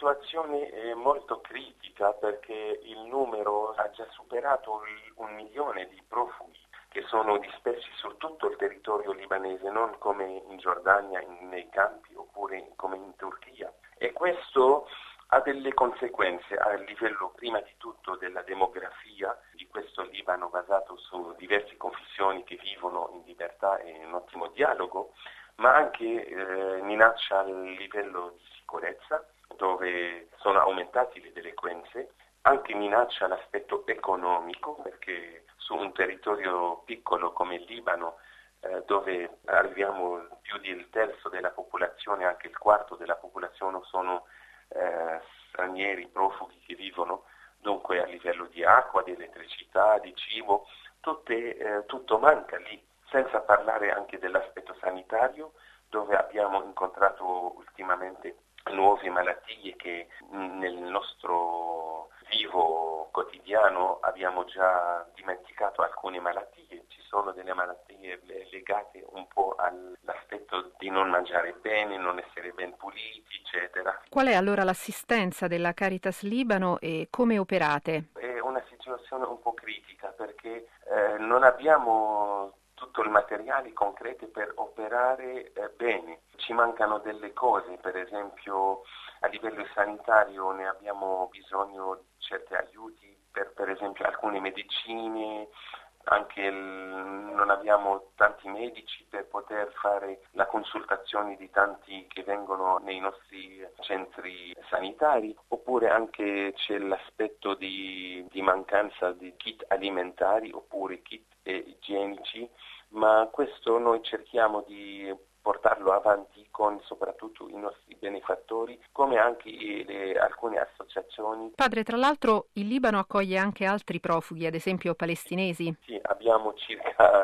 situazione è molto critica perché il numero ha già superato 1 milione di profughi che sono dispersi su tutto il territorio libanese, non come in Giordania, nei campi, oppure come in Turchia. E questo ha delle conseguenze a livello prima di tutto della demografia di questo Libano basato su diverse confessioni che vivono in libertà e in ottimo dialogo, ma anche minaccia a livello di sicurezza, dove sono aumentati le delinquenze, anche minaccia l'aspetto economico, perché su un territorio piccolo come il Libano, dove arriviamo più del terzo della popolazione, anche il quarto della popolazione sono stranieri, profughi che vivono, dunque a livello di acqua, di elettricità, di cibo, tutto manca lì, senza parlare anche dell'aspetto sanitario, dove abbiamo incontrato ultimamente nuove malattie che nel nostro vivo quotidiano abbiamo già dimenticato alcune malattie. Ci sono delle malattie legate un po' all'aspetto di non mangiare bene, non essere ben puliti, eccetera. Qual è allora l'assistenza della Caritas Libano e come operate? È una situazione un po' critica perché non abbiamo tutto il materiale concreto per operare bene. Ci mancano delle cose, per esempio a livello sanitario ne abbiamo bisogno di certi aiuti per esempio alcune medicine, anche non abbiamo tanti medici per poter fare la consultazione di tanti che vengono nei nostri centri sanitari, oppure anche c'è l'aspetto di mancanza di kit alimentari oppure kit igienici, ma questo noi cerchiamo di portarlo avanti con soprattutto i nostri benefattori, come anche alcune associazioni. Padre, tra l'altro il Libano accoglie anche altri profughi, ad esempio palestinesi. Sì, abbiamo circa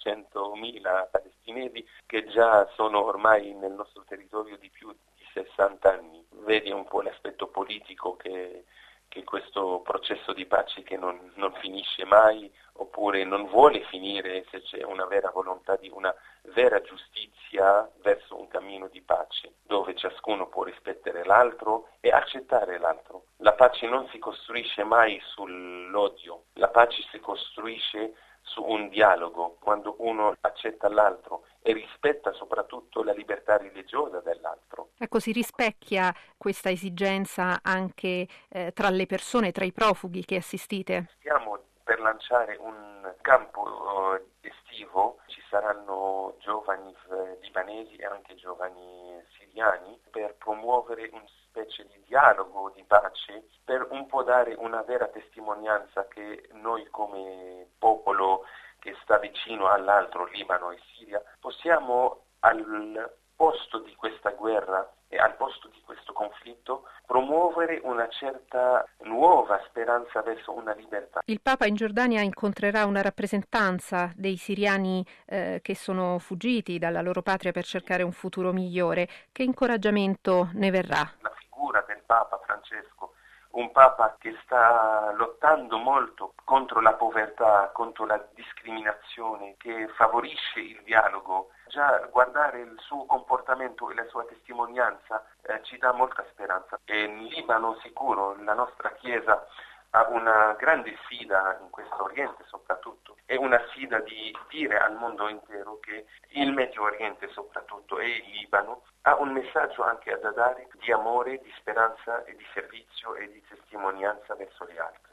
500.000 palestinesi che già sono ormai nel nostro territorio di più di 60 anni. Vedi un po' l'aspetto politico che questo processo di pace che non finisce mai, oppure non vuole finire se c'è una vera volontà di una vera giustizia verso un cammino di pace, dove ciascuno può rispettare l'altro e accettare l'altro. La pace non si costruisce mai sull'odio, la pace si costruisce su un dialogo, quando uno accetta l'altro e rispetta soprattutto la libertà religiosa dell'altro. Ecco, si rispecchia questa esigenza anche tra le persone, tra i profughi che assistite? Stiamo per lanciare un campo estivo, ci saranno giovani libanesi e anche giovani siriani per promuovere una specie di dialogo, di pace, per un po' dare una vera testimonianza che noi come popolo che sta vicino all'altro, Libano e Siria, possiamo al posto di questa guerra e al posto di questo conflitto promuovere una certa nuova speranza verso una libertà. Il Papa in Giordania incontrerà una rappresentanza dei siriani che sono fuggiti dalla loro patria per cercare un futuro migliore. Che incoraggiamento ne verrà? La figura del Papa Francesco, un Papa che sta lottando molto contro la povertà, contro la discriminazione, che favorisce il dialogo. Già guardare il suo comportamento e la sua testimonianza ci dà molta speranza. E in Libano sicuro la nostra Chiesa ha una grande sfida in questo Oriente soprattutto, è una sfida di dire al mondo intero che il Medio Oriente soprattutto e il Libano ha un messaggio anche da dare di amore, di speranza e di servizio e di testimonianza verso gli altri.